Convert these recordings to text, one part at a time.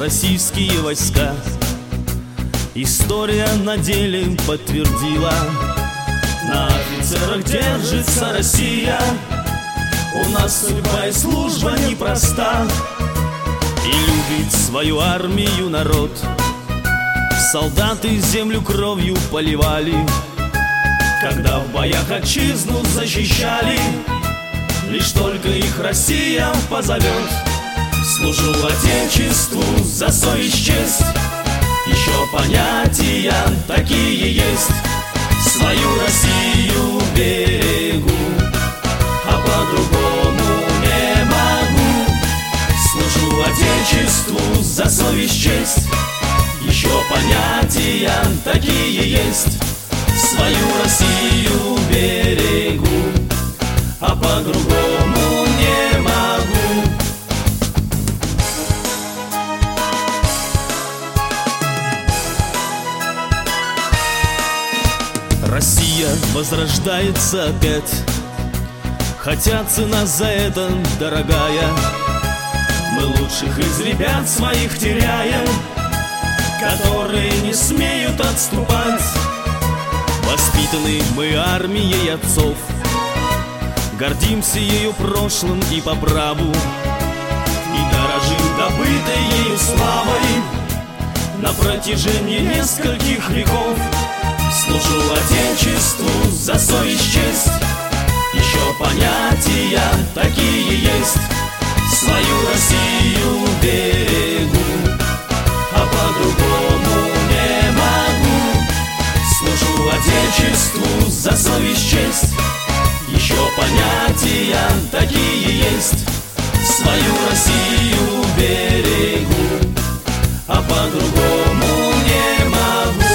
российские войска. История на деле подтвердила: на офицерах держится Россия. У нас судьба и служба непроста, и любит свою армию народ. Солдаты землю кровью поливали, когда в боях отчизну защищали. Лишь только их Россия позовет, служу Отечеству за совесть, честь. Еще понятия такие есть: свою Россию берегу, а по-другому не могу. Служу Отечеству за совесть, честь. Еще понятия такие есть: свою Россию берегу, а по-другому не могу. Россия возрождается опять, хотя цена за это дорогая. Мы лучших из ребят своих теряем, которые не смеют отступать. Воспитаны мы армией отцов, гордимся ее прошлым и по праву, и дорожим добытой ею славой на протяжении нескольких веков. Служу Отечеству за совесть, честь. Еще понятия такие есть: свою Россию берегу, а по-другому не могу. Служу Отечеству за совесть, честь. Еще понятия такие есть: свою Россию берегу, а по-другому не могу.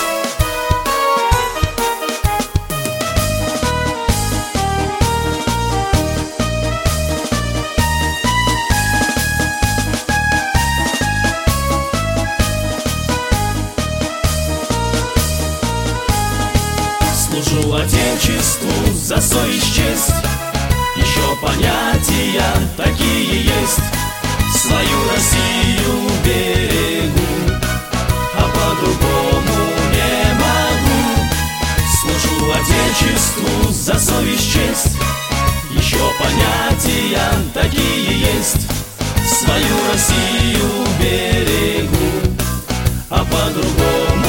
Служу Отечеству за совесть, честь. Еще понятия такие есть: свою Россию берегу, а по-другому не могу. Служу Отечеству за совесть, честь. Еще понятия такие есть: свою Россию берегу, а по-другому